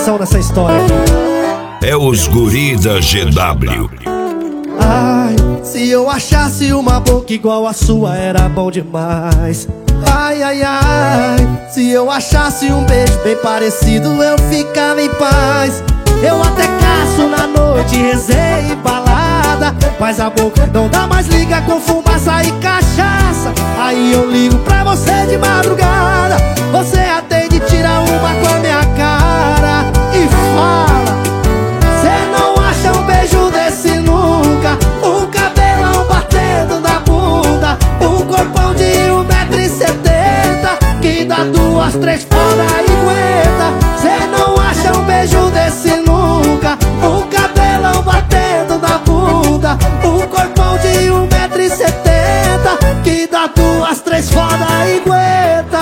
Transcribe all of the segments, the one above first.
coração nessa história aqui. É os guri da GW. Ai, se eu achasse uma boca igual a sua era bom demais. Ai, ai, ai, se eu achasse um beijo bem parecido eu ficava em paz. Eu até caço na noite, resenha e balada, mas a boca não dá mais liga com fumaça e cachaça. Aí eu ligo pra você de madrugada, você atende, tira uma com a minha cara e fala: cê não acha um beijo desse nunca? Um cabelão batendo na bunda, um corpão de 1,70 m que dá 2, 3 foda e aguenta. Cê não acha um beijo desse nunca? Um cabelão batendo na bunda, um corpão de 1,70 m que dá 2, 3 foda e aguenta.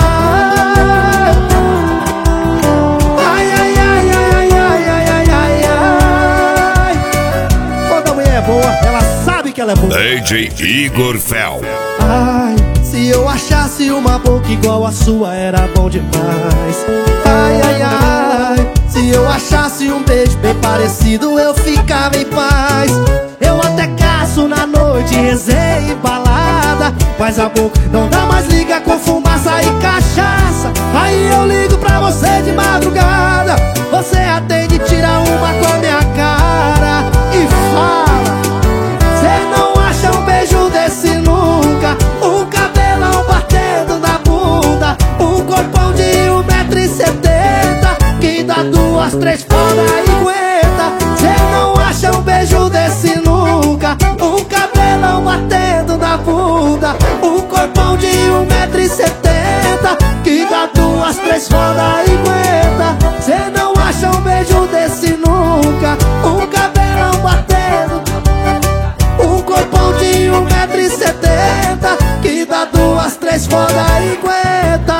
Ai, ai, ai, ai, ai, ai, ai, ai, ai. Quando a mulher é boa, ela sabe que ela é boa. DJ Igor Fel. Ai, se eu achasse uma boca igual a sua era bom demais. Ai, ai, ai, se eu achasse um beijo bem parecido eu ficava em paz. Eu até caço na noite, resenha e balada, mas a boca não dá mais liga com fumaça e cachaça. Aí eu ligo pra você de madrugada, você atende, tira uma com a minha cara e fala: cê não acha um beijo desse nunca? Um cabelão batendo na bunda, um corpão de 1,70 m que dá 2, 3 foda e aguenta. Cê não acha um beijo desse nunca? Um cabelão batendo na bunda, um corpão de 1,70 m que dá 2, 3 foda e aguenta. Cê não acha um beijo desse nunca? Um cabelão batendo, um corpão de 1,70 m que dá 2, 3 foda e aguenta.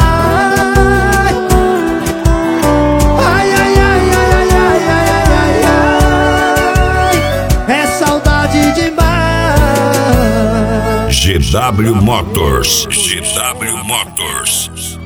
Ai, ai, ai, ai, ai, ai, ai, ai, ai. É saudade demais. GW Motors. GW Motors.